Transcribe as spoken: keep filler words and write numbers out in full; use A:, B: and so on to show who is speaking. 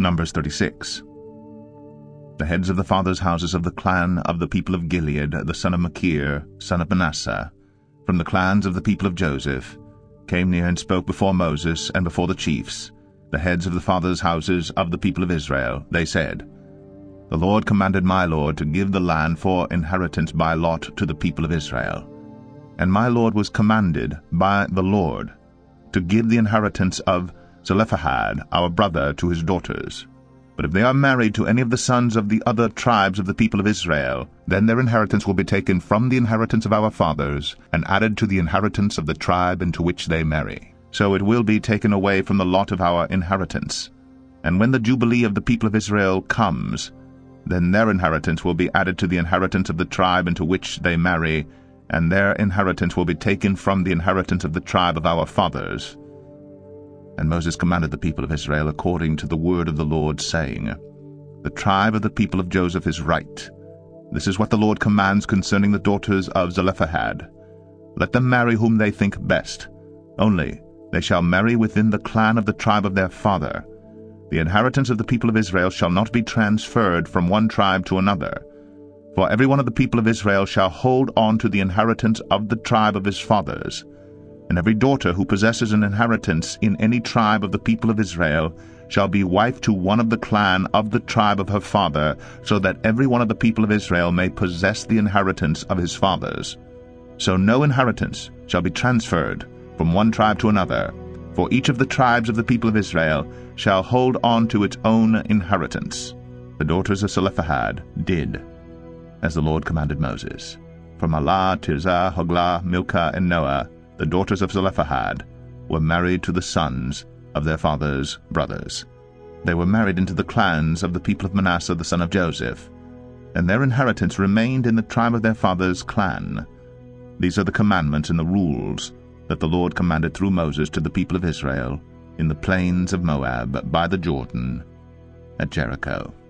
A: Numbers thirty-six. The heads of the fathers' houses of the clan of the people of Gilead, the son of Machir, son of Manasseh, from the clans of the people of Joseph, came near and spoke before Moses and before the chiefs, the heads of the fathers' houses of the people of Israel. They said, The Lord commanded my Lord to give the land for inheritance by lot to the people of Israel. And my Lord was commanded by the Lord to give the inheritance of Zelophehad, our brother, to his daughters. But if they are married to any of the sons of the other tribes of the people of Israel, then their inheritance will be taken from the inheritance of our fathers, and added to the inheritance of the tribe into which they marry. So it will be taken away from the lot of our inheritance. And when the Jubilee of the people of Israel comes, then their inheritance will be added to the inheritance of the tribe into which they marry, and their inheritance will be taken from the inheritance of the tribe of our fathers. And Moses commanded the people of Israel according to the word of the Lord, saying, The tribe of the people of Joseph is right. This is what the Lord commands concerning the daughters of Zelophehad. Let them marry whom they think best. Only they shall marry within the clan of the tribe of their father. The inheritance of the people of Israel shall not be transferred from one tribe to another. For every one of the people of Israel shall hold on to the inheritance of the tribe of his fathers. And every daughter who possesses an inheritance in any tribe of the people of Israel shall be wife to one of the clan of the tribe of her father, so that every one of the people of Israel may possess the inheritance of his fathers. So no inheritance shall be transferred from one tribe to another, for each of the tribes of the people of Israel shall hold on to its own inheritance. The daughters of Zelophehad did as the Lord commanded Moses. For Mahlah, Tirzah, Hoglah, Milcah, and Noah, the daughters of Zelophehad, were married to the sons of their father's brothers. They were married into the clans of the people of Manasseh the son of Joseph, and their inheritance remained in the tribe of their father's clan. These are the commandments and the rules that the Lord commanded through Moses to the people of Israel in the plains of Moab by the Jordan at Jericho.